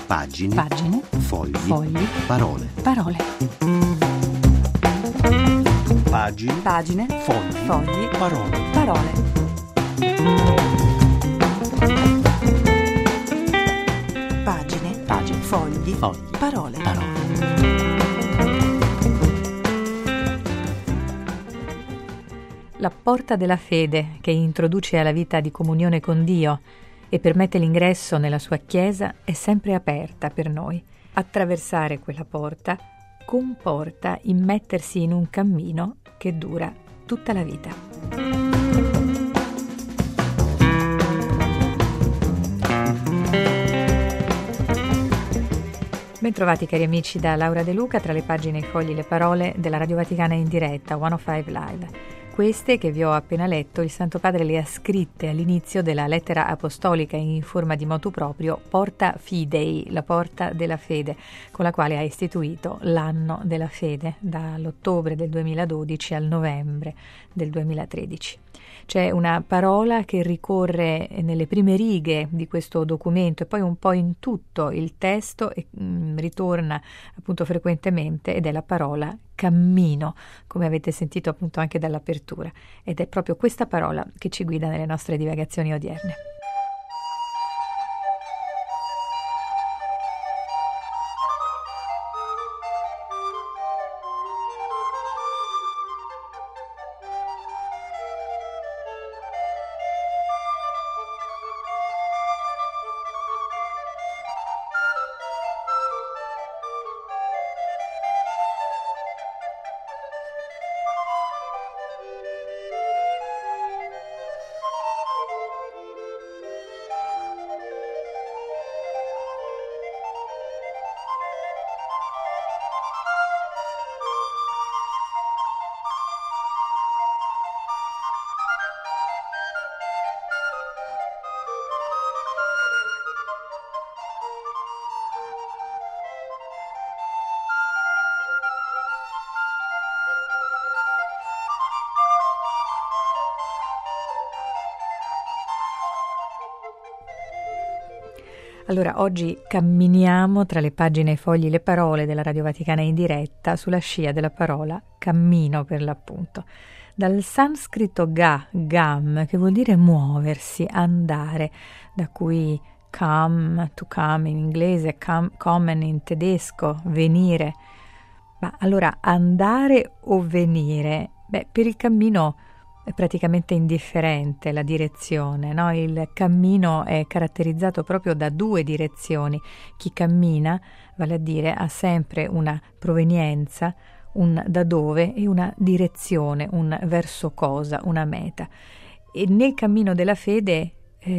Pagine. Pagine. Fogli. Fogli. Parole. Parole. Pagine. Pagine. Fogli. Fogli. Parole. Parole. Pagine. Pagine. Fogli. Fogli. Parole. Parole. La porta della fede che introduce alla vita di comunione con Dio e permette l'ingresso nella sua Chiesa è sempre aperta per noi. Attraversare quella porta comporta immettersi in un cammino che dura tutta la vita. Bentrovati cari amici da Laura De Luca tra le pagine, i fogli, le parole della Radio Vaticana in diretta 105 Live. Queste che vi ho appena letto, il Santo Padre le ha scritte all'inizio della lettera apostolica in forma di motu proprio Porta Fidei, la porta della fede, con la quale ha istituito l'anno della fede dall'ottobre del 2012 al novembre del 2013. C'è una parola che ricorre nelle prime righe di questo documento e poi un po' in tutto il testo e ritorna appunto frequentemente, ed è la parola cammino, come avete sentito appunto anche dall'apertura, ed è proprio questa parola che ci guida nelle nostre divagazioni odierne. Allora, oggi camminiamo tra le pagine, i fogli, le parole della Radio Vaticana in diretta sulla scia della parola cammino, per l'appunto. Dal sanscrito gam, che vuol dire muoversi, andare, da cui come, to come in inglese, kommen in tedesco, venire. Ma allora, andare o venire? Beh, per il cammino è praticamente indifferente la direzione, no? Il cammino è caratterizzato proprio da due direzioni. Chi cammina, vale a dire, ha sempre una provenienza, un da dove e una direzione, un verso cosa, una meta. E nel cammino della fede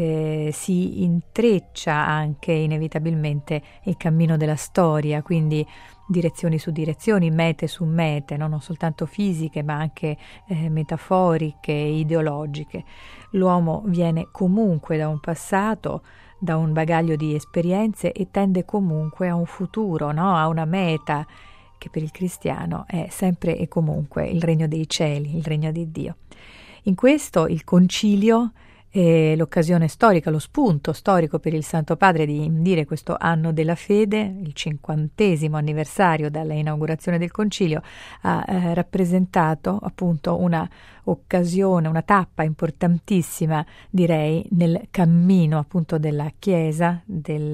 si intreccia anche inevitabilmente il cammino della storia, quindi direzioni su direzioni, mete su mete, no? Non soltanto fisiche ma anche metaforiche, ideologiche. L'uomo viene comunque da un passato, da un bagaglio di esperienze e tende comunque a un futuro, no? A una meta che per il cristiano è sempre e comunque il regno dei cieli, il regno di Dio. In questo il concilio è l'occasione storica, lo spunto storico per il Santo Padre di indire questo anno della fede, il 50° anniversario dalla inaugurazione del concilio, ha rappresentato appunto una occasione, una tappa importantissima, direi, nel cammino appunto della Chiesa,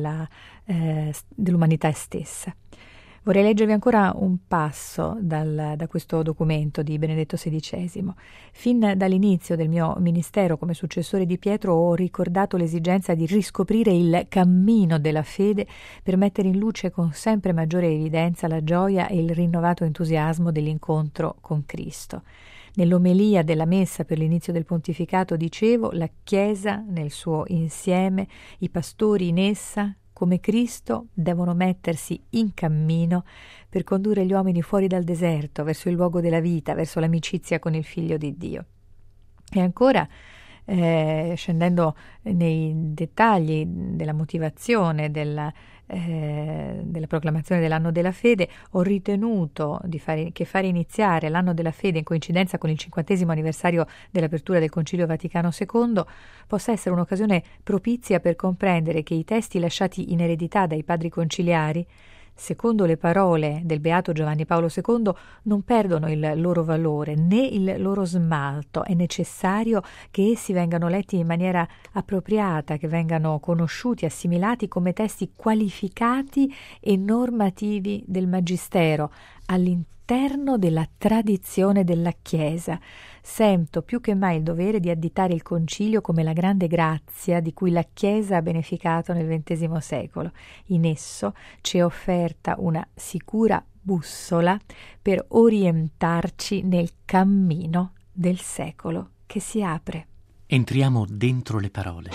dell'umanità stessa. Vorrei leggervi ancora un passo da questo documento di Benedetto XVI. Fin dall'inizio del mio ministero come successore di Pietro ho ricordato l'esigenza di riscoprire il cammino della fede per mettere in luce con sempre maggiore evidenza la gioia e il rinnovato entusiasmo dell'incontro con Cristo. Nell'omelia della messa per l'inizio del pontificato dicevo: la Chiesa nel suo insieme, i pastori in essa, come Cristo, devono mettersi in cammino per condurre gli uomini fuori dal deserto, verso il luogo della vita, verso l'amicizia con il Figlio di Dio. E ancora scendendo nei dettagli della motivazione della proclamazione dell'anno della fede, ho ritenuto che fare iniziare l'anno della fede in coincidenza con il 50° anniversario dell'apertura del Concilio Vaticano II possa essere un'occasione propizia per comprendere che i testi lasciati in eredità dai padri conciliari, secondo le parole del Beato Giovanni Paolo II, non perdono il loro valore né il loro smalto. È necessario che essi vengano letti in maniera appropriata, che vengano conosciuti, assimilati come testi qualificati e normativi del Magistero, all'interno della tradizione della Chiesa. Sento più che mai il dovere di additare il Concilio come la grande grazia di cui la Chiesa ha beneficato nel XX secolo. In esso ci è offerta una sicura bussola per orientarci nel cammino del secolo che si apre. Entriamo dentro le parole.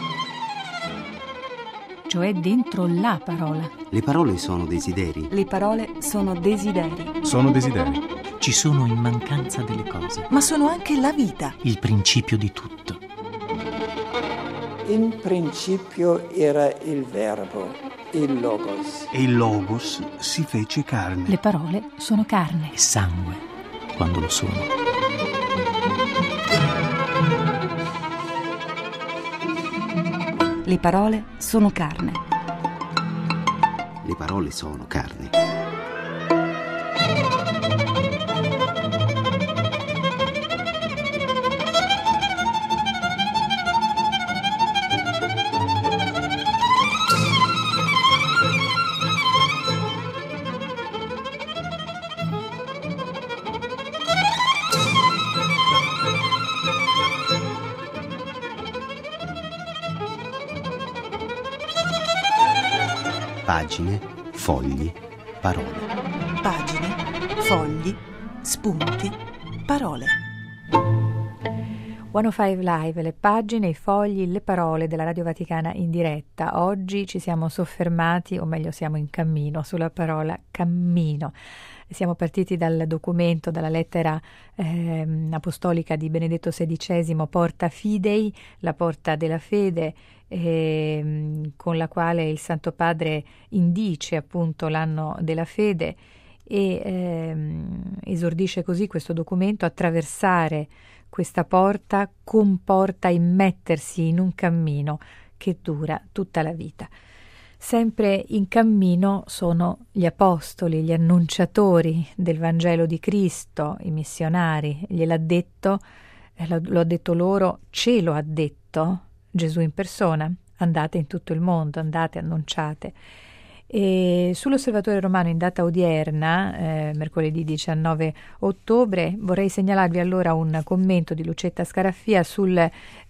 Cioè dentro la parola. Le parole sono desideri. Le parole sono desideri. Sono desideri. Ci sono in mancanza delle cose. Ma sono anche la vita. Il principio di tutto. In principio era il Verbo, il Logos. E il Logos si fece carne. Le parole sono carne. E sangue, quando lo sono. Le parole sono carne. Le parole sono carne. Pagine, fogli, parole. Pagine, fogli, spunti, parole. 105 Live, le pagine, i fogli, le parole della Radio Vaticana in diretta. Oggi ci siamo soffermati, o meglio siamo in cammino, sulla parola cammino. Siamo partiti dal documento, dalla lettera apostolica di Benedetto XVI, Porta Fidei, la porta della fede, con la quale il Santo Padre indice appunto l'anno della fede e esordisce così questo documento: attraversare questa porta comporta immettersi in un cammino che dura tutta la vita. Sempre in cammino sono gli apostoli, gli annunciatori del Vangelo di Cristo, i missionari. Gliel'ha detto, lo ha detto loro, ce lo ha detto Gesù in persona: andate in tutto il mondo, andate, annunciate. E sull'Osservatore Romano in data odierna, mercoledì 19 ottobre, vorrei segnalarvi allora un commento di Lucetta Scaraffia sul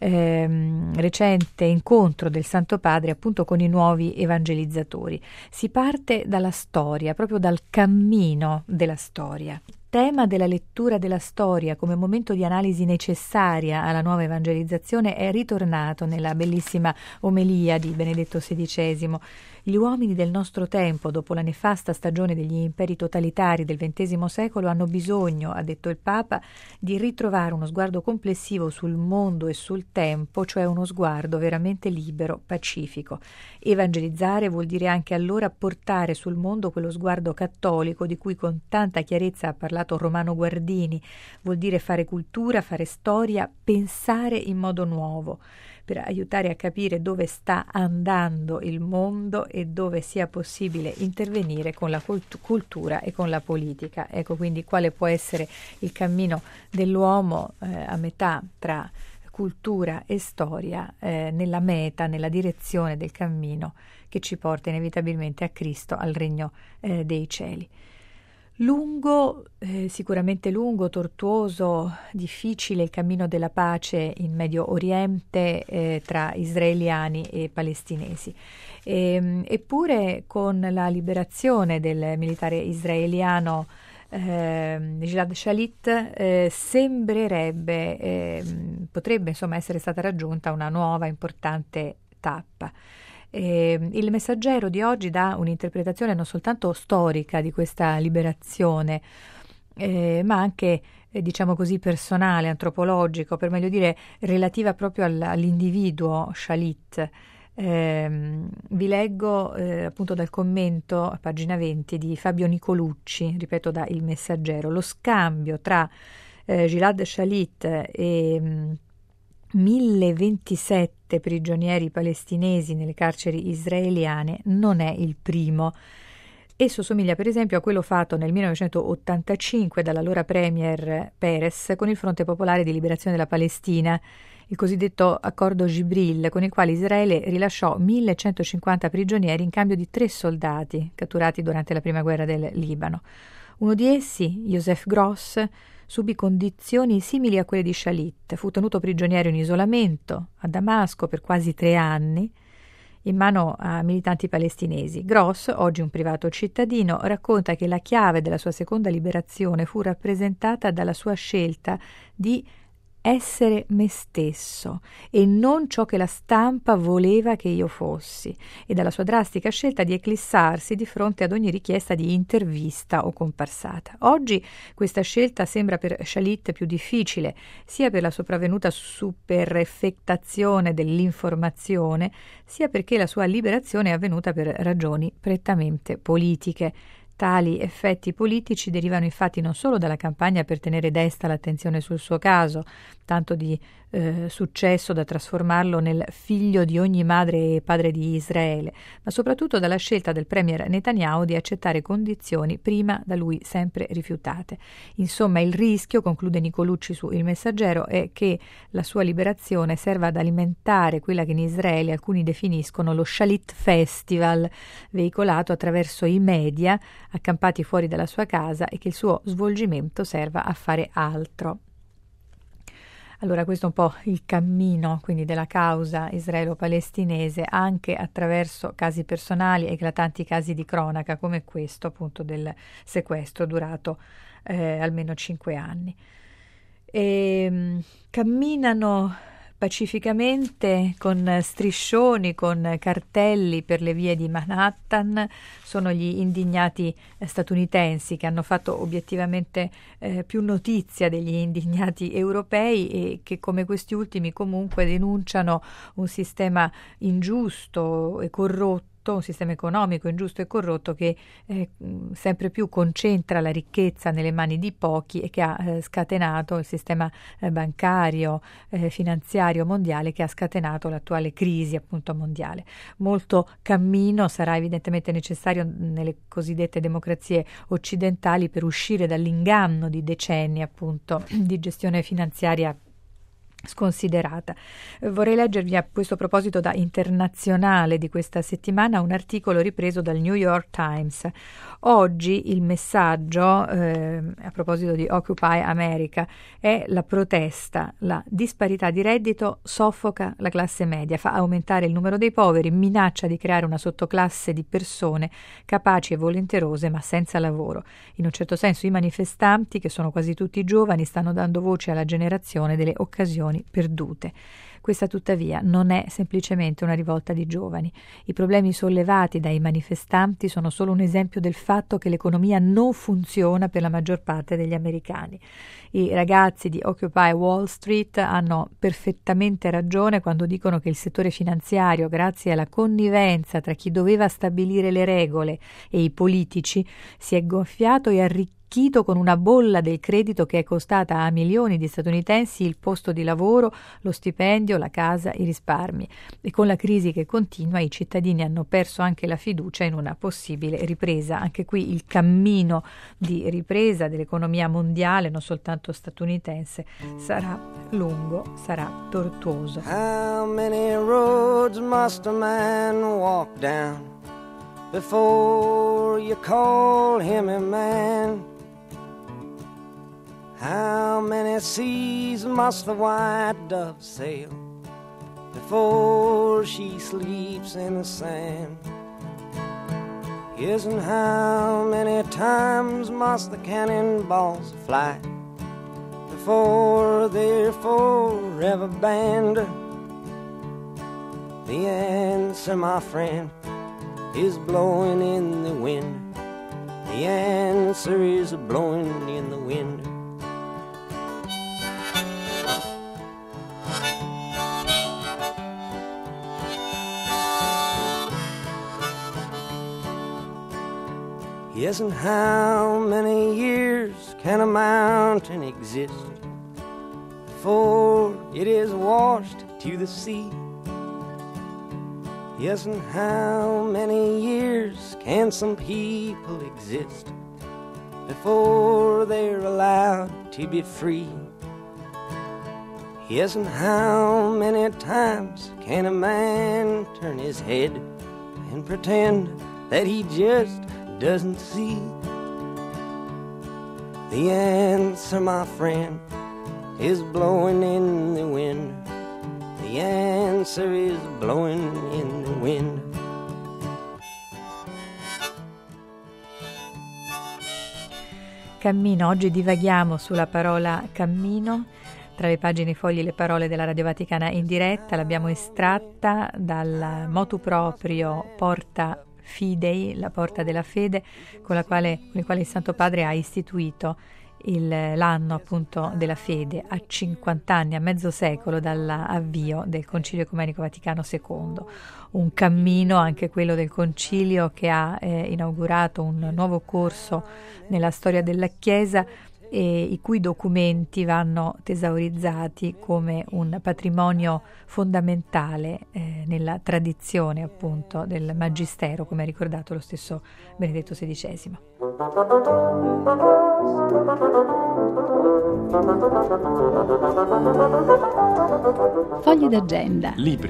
recente incontro del Santo Padre appunto con i nuovi evangelizzatori. Si parte dalla storia, proprio dal cammino della storia. Tema della lettura della storia come momento di analisi necessaria alla nuova evangelizzazione è ritornato nella bellissima omelia di Benedetto XVI. Gli uomini del nostro tempo, dopo la nefasta stagione degli imperi totalitari del XX secolo, hanno bisogno, ha detto il Papa, di ritrovare uno sguardo complessivo sul mondo e sul tempo, cioè uno sguardo veramente libero, pacifico. Evangelizzare vuol dire anche allora portare sul mondo quello sguardo cattolico di cui con tanta chiarezza ha parlato Romano Guardini. Vuol dire fare cultura, fare storia, pensare in modo nuovo, per aiutare a capire dove sta andando il mondo e dove sia possibile intervenire con la cultura e con la politica. Ecco quindi quale può essere il cammino dell'uomo a metà tra cultura e storia, nella meta, nella direzione del cammino che ci porta inevitabilmente a Cristo, al regno dei cieli. Lungo, sicuramente lungo, tortuoso, difficile il cammino della pace in Medio Oriente tra israeliani e palestinesi. Eppure con la liberazione del militare israeliano Gilad Shalit sembrerebbe, potrebbe insomma essere stata raggiunta una nuova importante tappa. Il Messaggero di oggi dà un'interpretazione non soltanto storica di questa liberazione, ma anche diciamo così, personale, antropologico, per meglio dire relativa proprio all'individuo Shalit. Vi leggo appunto dal commento a pagina 20 di Fabio Nicolucci, ripeto, da Il Messaggero. Lo scambio tra Gilad Shalit e 1027 prigionieri palestinesi nelle carceri israeliane non è il primo. Esso somiglia per esempio a quello fatto nel 1985 dall'allora premier Peres con il Fronte Popolare di Liberazione della Palestina, il cosiddetto accordo Gibril, con il quale Israele rilasciò 1150 prigionieri in cambio di 3 soldati catturati durante la prima guerra del Libano. Uno di essi, Joseph Gross, subì condizioni simili a quelle di Shalit. Fu tenuto prigioniero in isolamento a Damasco per quasi 3 anni, in mano a militanti palestinesi. Gross, oggi un privato cittadino, racconta che la chiave della sua seconda liberazione fu rappresentata dalla sua scelta di essere me stesso e non ciò che la stampa voleva che io fossi, e dalla sua drastica scelta di eclissarsi di fronte ad ogni richiesta di intervista o comparsata. Oggi questa scelta sembra per Shalit più difficile, sia per la sopravvenuta supereffettazione dell'informazione, sia perché la sua liberazione è avvenuta per ragioni prettamente politiche. Tali effetti politici derivano infatti non solo dalla campagna per tenere desta l'attenzione sul suo caso, tanto di successo da trasformarlo nel figlio di ogni madre e padre di Israele, ma soprattutto dalla scelta del premier Netanyahu di accettare condizioni prima da lui sempre rifiutate. Insomma, il rischio, conclude Nicolucci su Il Messaggero, è che la sua liberazione serva ad alimentare quella che in Israele alcuni definiscono lo Shalit Festival, veicolato attraverso i media accampati fuori dalla sua casa, e che il suo svolgimento serva a fare altro. Allora, questo è un po' il cammino quindi della causa israelo-palestinese, anche attraverso casi personali e eclatanti casi di cronaca come questo appunto del sequestro durato almeno 5 anni. Camminano pacificamente con striscioni, con cartelli per le vie di Manhattan. Sono gli indignati statunitensi che hanno fatto obiettivamente più notizia degli indignati europei, e che come questi ultimi comunque denunciano un sistema ingiusto e corrotto, un sistema economico ingiusto e corrotto che sempre più concentra la ricchezza nelle mani di pochi e che ha scatenato il sistema bancario, finanziario mondiale, che ha scatenato l'attuale crisi appunto mondiale. Molto cammino sarà evidentemente necessario nelle cosiddette democrazie occidentali per uscire dall'inganno di decenni appunto di gestione finanziaria sconsiderata. Vorrei leggervi a questo proposito da Internazionale di questa settimana un articolo ripreso dal New York Times. Oggi il messaggio, a proposito di Occupy America, è la protesta. La disparità di reddito soffoca la classe media, fa aumentare il numero dei poveri, minaccia di creare una sottoclasse di persone capaci e volenterose ma senza lavoro. In un certo senso i manifestanti, che sono quasi tutti giovani, stanno dando voce alla generazione delle occasioni perdute. Questa tuttavia non è semplicemente una rivolta di giovani. I problemi sollevati dai manifestanti sono solo un esempio del fatto che l'economia non funziona per la maggior parte degli americani. I ragazzi di Occupy Wall Street hanno perfettamente ragione quando dicono che il settore finanziario, grazie alla connivenza tra chi doveva stabilire le regole e i politici, si è gonfiato e arricchito con una bolla del credito che è costata a milioni di statunitensi il posto di lavoro, lo stipendio, la casa, i risparmi. E con la crisi che continua i cittadini hanno perso anche la fiducia in una possibile ripresa. Anche qui il cammino di ripresa dell'economia mondiale, non soltanto statunitense, sarà lungo, sarà tortuoso. How many roads must a man walk down before you call him a man? How many seas must the white dove sail before she sleeps in the sand? Yes, and how many times must the cannonballs fly before they're forever banned? The answer, my friend, is blowing in the wind. The answer is blowing in the wind. Yes, and how many years can a mountain exist before it is washed to the sea? Yes, and how many years can some people exist before they're allowed to be free? Yes, and how many times can a man turn his head and pretend that he just doesn't see? The answer, my friend, is blowing in the wind. The answer is blowing in the wind. Cammino, oggi divaghiamo sulla parola cammino. Tra le pagine fogli le parole della Radio Vaticana in diretta, l'abbiamo estratta dal motu proprio Porta Fidei, la porta della fede, con il quale il Santo Padre ha istituito l'anno appunto della fede a 50 anni, a mezzo secolo dall'avvio del Concilio Ecumenico Vaticano II. Un cammino, anche quello del Concilio, che ha inaugurato un nuovo corso nella storia della Chiesa e i cui documenti vanno tesaurizzati come un patrimonio fondamentale nella tradizione appunto del Magistero, come ha ricordato lo stesso Benedetto XVI. Fogli d'agenda. Libri.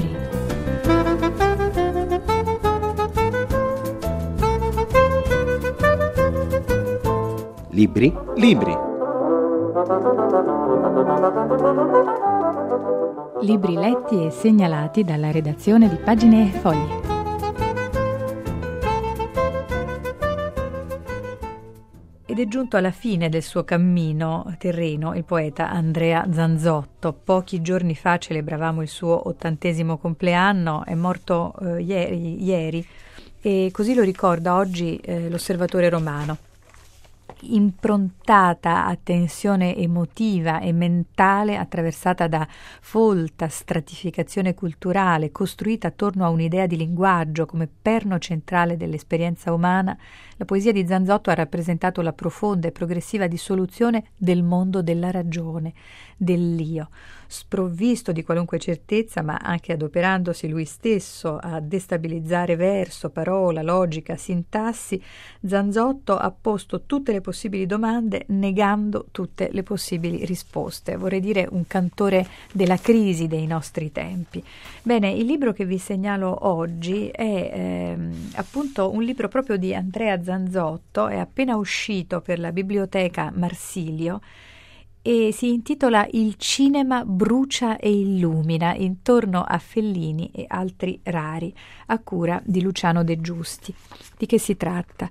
Libri? Libri letti e segnalati dalla redazione di Pagine e Fogli. Ed è giunto alla fine del suo cammino terreno il poeta Andrea Zanzotto. Pochi giorni fa celebravamo il suo 80° compleanno, è morto ieri e così lo ricorda oggi l'Osservatore Romano. Improntata a tensione emotiva e mentale, attraversata da folta stratificazione culturale, costruita attorno a un'idea di linguaggio come perno centrale dell'esperienza umana, la poesia di Zanzotto ha rappresentato la profonda e progressiva dissoluzione del mondo della ragione, dell'io. Sprovvisto di qualunque certezza, ma anche adoperandosi lui stesso a destabilizzare verso, parola, logica, sintassi, Zanzotto ha posto tutte le possibili domande negando tutte le possibili risposte. Vorrei dire un cantore della crisi dei nostri tempi. Bene, il libro che vi segnalo oggi è appunto un libro proprio di Andrea Zanzotto, è appena uscito per la biblioteca Marsilio e si intitola Il cinema brucia e illumina, intorno a Fellini e altri rari, a cura di Luciano De Giusti. Di che si tratta?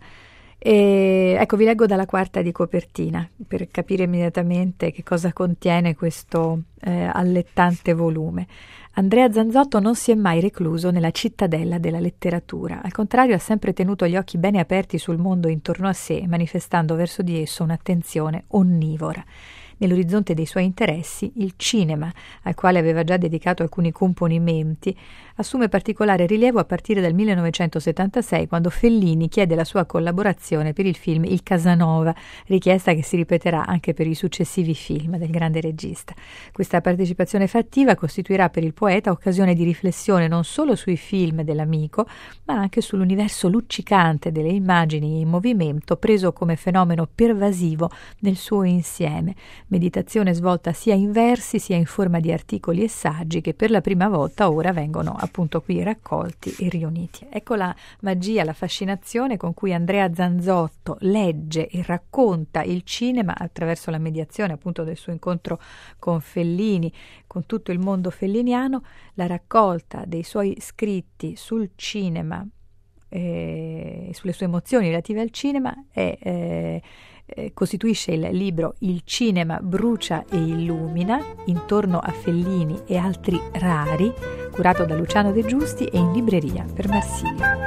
Ecco, vi leggo dalla quarta di copertina per capire immediatamente che cosa contiene questo allettante volume. Andrea Zanzotto non si è mai recluso nella cittadella della letteratura, al contrario ha sempre tenuto gli occhi bene aperti sul mondo intorno a sé, manifestando verso di esso un'attenzione onnivora. Nell'orizzonte dei suoi interessi, il cinema, al quale aveva già dedicato alcuni componimenti, assume particolare rilievo a partire dal 1976, quando Fellini chiede la sua collaborazione per il film Il Casanova, richiesta che si ripeterà anche per i successivi film del grande regista. Questa partecipazione fattiva costituirà per il poeta occasione di riflessione non solo sui film dell'amico, ma anche sull'universo luccicante delle immagini in movimento, preso come fenomeno pervasivo nel suo insieme. Meditazione svolta sia in versi sia in forma di articoli e saggi che per la prima volta ora vengono appunto qui raccolti e riuniti. Ecco la magia, la fascinazione con cui Andrea Zanzotto legge e racconta il cinema attraverso la mediazione appunto del suo incontro con Fellini, con tutto il mondo felliniano, la raccolta dei suoi scritti sul cinema e sulle sue emozioni relative al cinema costituisce il libro Il cinema brucia e illumina, intorno a Fellini e altri rari, curato da Luciano De Giusti e in libreria per Marsilio.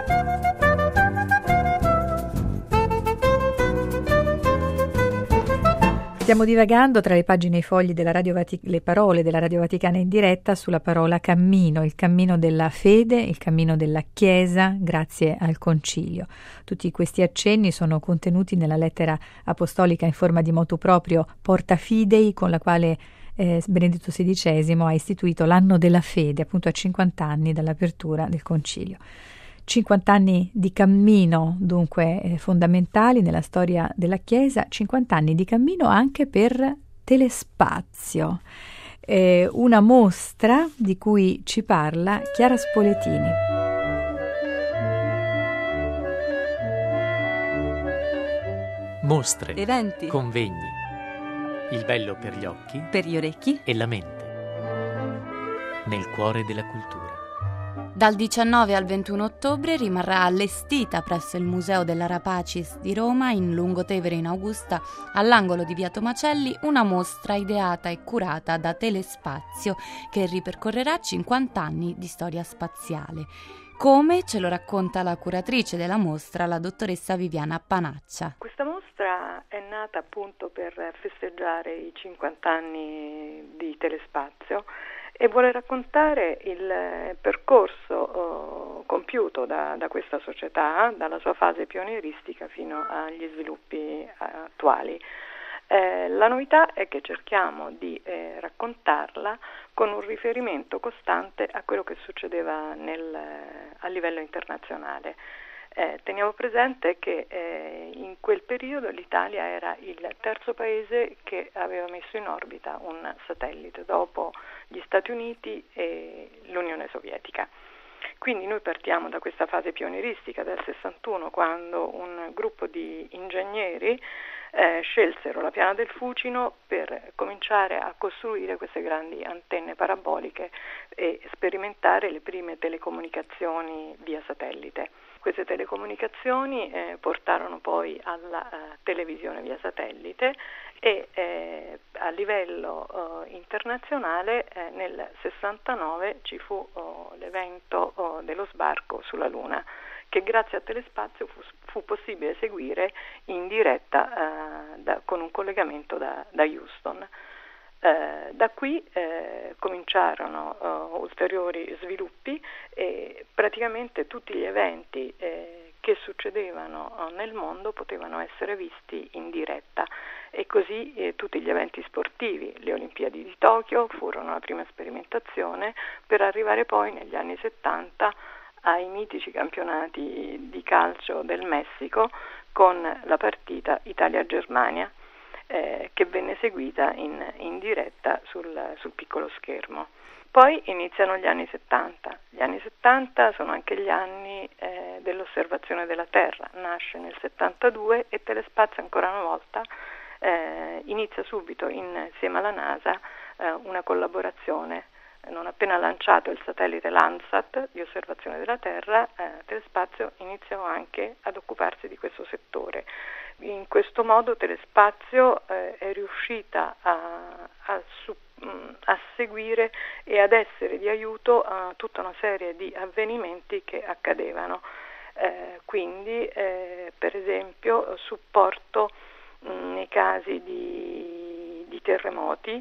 Stiamo divagando tra le pagine e i fogli della le parole della Radio Vaticana in diretta sulla parola cammino, il cammino della fede, il cammino della Chiesa grazie al Concilio. Tutti questi accenni sono contenuti nella lettera apostolica in forma di motu proprio Porta Fidei, con la quale Benedetto XVI ha istituito l'anno della fede, appunto a 50 anni dall'apertura del Concilio. 50 anni di cammino, dunque fondamentali nella storia della Chiesa, 50 anni di cammino anche per Telespazio, una mostra di cui ci parla Chiara Spoletini. Mostre, eventi, convegni, il bello per gli occhi, per gli orecchi e la mente, nel cuore della cultura. Dal 19 al 21 ottobre rimarrà allestita presso il Museo della Rapacis di Roma, in Lungotevere in Augusta, all'angolo di Via Tomacelli, una mostra ideata e curata da Telespazio che ripercorrerà 50 anni di storia spaziale. Come ce lo racconta la curatrice della mostra, la dottoressa Viviana Panaccia. Questa mostra è nata appunto per festeggiare i 50 anni di Telespazio e vuole raccontare il percorso compiuto da questa società, dalla sua fase pionieristica fino agli sviluppi attuali. La novità è che cerchiamo di raccontarla con un riferimento costante a quello che succedeva a livello internazionale. Teniamo presente che in quel periodo l'Italia era il terzo paese che aveva messo in orbita un satellite dopo gli Stati Uniti e l'Unione Sovietica. Quindi noi partiamo da questa fase pionieristica del 61, quando un gruppo di ingegneri scelsero la piana del Fucino per cominciare a costruire queste grandi antenne paraboliche e sperimentare le prime telecomunicazioni via satellite. Queste telecomunicazioni portarono poi alla televisione via satellite e a livello internazionale nel 69 ci fu l'evento dello sbarco sulla Luna, che grazie a Telespazio fu possibile seguire in diretta con un collegamento da Houston. Da qui cominciarono ulteriori sviluppi e praticamente tutti gli eventi che succedevano nel mondo potevano essere visti in diretta e così tutti gli eventi sportivi. Le Olimpiadi di Tokyo furono la prima sperimentazione per arrivare poi negli anni 70 ai mitici campionati di calcio del Messico con la partita Italia-Germania che venne seguita in diretta sul piccolo schermo. Poi iniziano gli anni 70. Gli anni 70 sono anche gli anni dell'osservazione della Terra. Nasce nel 72 e Telespazio ancora una volta inizia subito insieme alla NASA una collaborazione. Non appena lanciato il satellite Landsat di osservazione della Terra, Telespazio iniziò anche ad occuparsi di questo settore. In questo modo Telespazio è riuscita a seguire e ad essere di aiuto a tutta una serie di avvenimenti che accadevano. Quindi, per esempio, supporto nei casi di terremoti,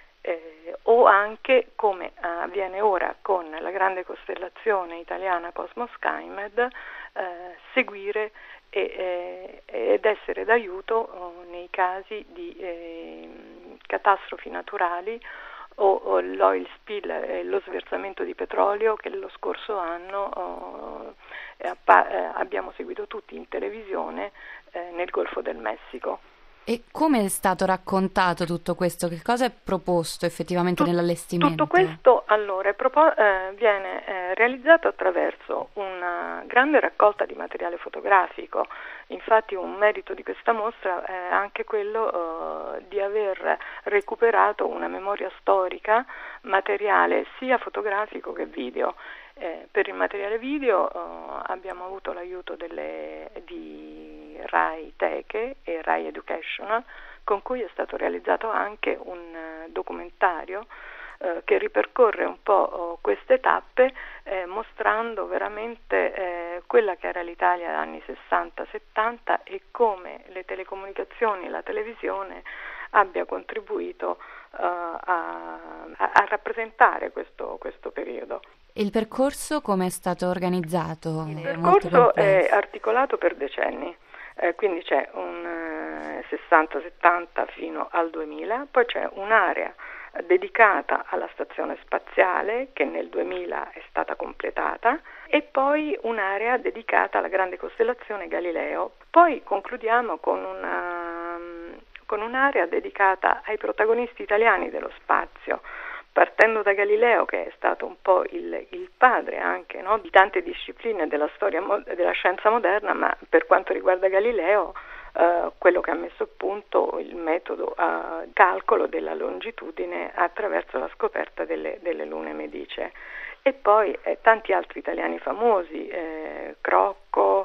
o anche, come avviene ora con la grande costellazione italiana Cosmos Skymed, seguire ed essere d'aiuto nei casi di catastrofi naturali o l'oil spill, lo sversamento di petrolio che lo scorso anno abbiamo seguito tutti in televisione nel Golfo del Messico. E come è stato raccontato tutto questo? Che cosa è proposto effettivamente nell'allestimento? Tutto questo allora viene realizzato attraverso una grande raccolta di materiale fotografico. Infatti un merito di questa mostra è anche quello di aver recuperato una memoria storica, materiale sia fotografico che video. Per il materiale video abbiamo avuto l'aiuto di Rai Teche e Rai Educational, con cui è stato realizzato anche un documentario che ripercorre un po' queste tappe, mostrando veramente quella che era l'Italia negli anni 60-70 e come le telecomunicazioni e la televisione abbia contribuito a rappresentare questo periodo. Il percorso come è stato organizzato? Il percorso è articolato per decenni, quindi c'è un 60-70 fino al 2000, poi c'è un'area dedicata alla stazione spaziale che nel 2000 è stata completata e poi un'area dedicata alla grande costellazione Galileo. Poi concludiamo con un'area dedicata ai protagonisti italiani dello spazio, partendo da Galileo, che è stato un po' il padre anche, no, di tante discipline della storia della scienza moderna, ma per quanto riguarda Galileo quello che ha messo a punto il metodo a calcolo della longitudine attraverso la scoperta delle lune medicee. E poi tanti altri italiani famosi, Crocco,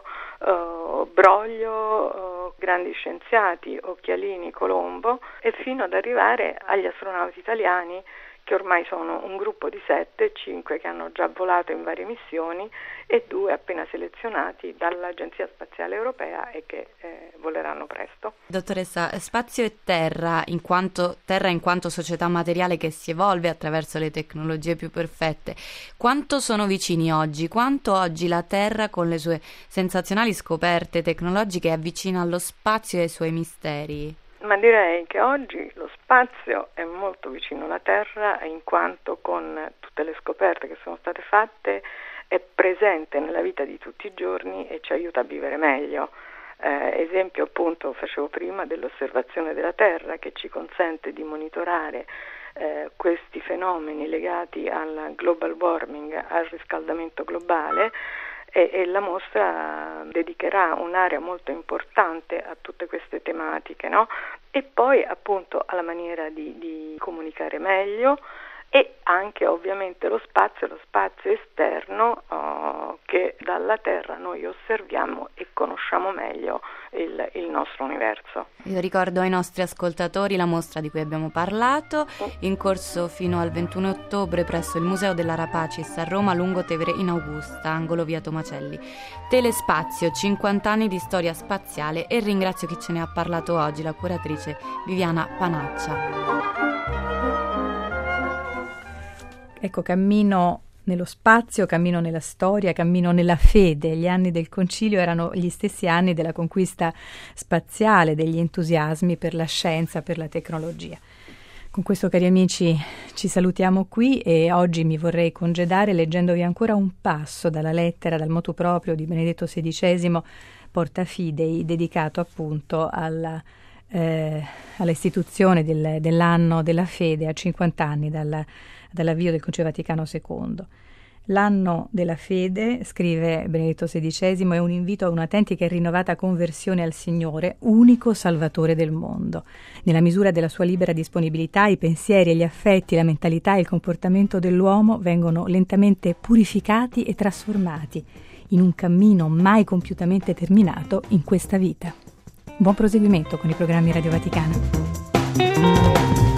Broglio, grandi scienziati, Occhialini, Colombo, e fino ad arrivare agli astronauti italiani, che ormai sono un gruppo di 7, 5 che hanno già volato in varie missioni e 2 appena selezionati dall'Agenzia Spaziale Europea e che voleranno presto. Dottoressa, spazio e terra in quanto società materiale che si evolve attraverso le tecnologie più perfette, quanto sono vicini oggi? Quanto oggi la Terra con le sue sensazionali scoperte tecnologiche è avvicina allo spazio e ai suoi misteri? Ma direi che oggi lo spazio è molto vicino alla Terra, in quanto con tutte le scoperte che sono state fatte è presente nella vita di tutti i giorni e ci aiuta a vivere meglio. Esempio appunto facevo prima dell'osservazione della Terra, che ci consente di monitorare questi fenomeni legati al global warming, al riscaldamento globale, e la mostra dedicherà un'area molto importante a tutte queste tematiche, no? E poi appunto alla maniera di comunicare meglio e anche ovviamente lo spazio esterno che dalla Terra noi osserviamo e conosciamo meglio il nostro universo. Io ricordo ai nostri ascoltatori la mostra di cui abbiamo parlato, in corso fino al 21 ottobre presso il Museo della Rapacis a Roma, Lungotevere in Augusta, angolo via Tomacelli. Telespazio, 50 anni di storia spaziale, e ringrazio chi ce ne ha parlato oggi, la curatrice Viviana Panaccia. Ecco, cammino nello spazio, cammino nella storia, cammino nella fede. Gli anni del Concilio erano gli stessi anni della conquista spaziale, degli entusiasmi per la scienza, per la tecnologia. Con questo, cari amici, ci salutiamo qui e oggi mi vorrei congedare leggendovi ancora un passo dalla lettera, dal motu proprio di Benedetto XVI, Porta Fidei, dedicato appunto all'istituzione dell'anno della fede a 50 anni dall'avvio del Concilio Vaticano II. L'anno della fede, scrive Benedetto XVI, è un invito a un'autentica e rinnovata conversione al Signore, unico Salvatore del mondo. Nella misura della sua libera disponibilità, i pensieri e gli affetti, la mentalità e il comportamento dell'uomo vengono lentamente purificati e trasformati in un cammino mai compiutamente terminato in questa vita. Buon proseguimento con i programmi Radio Vaticana.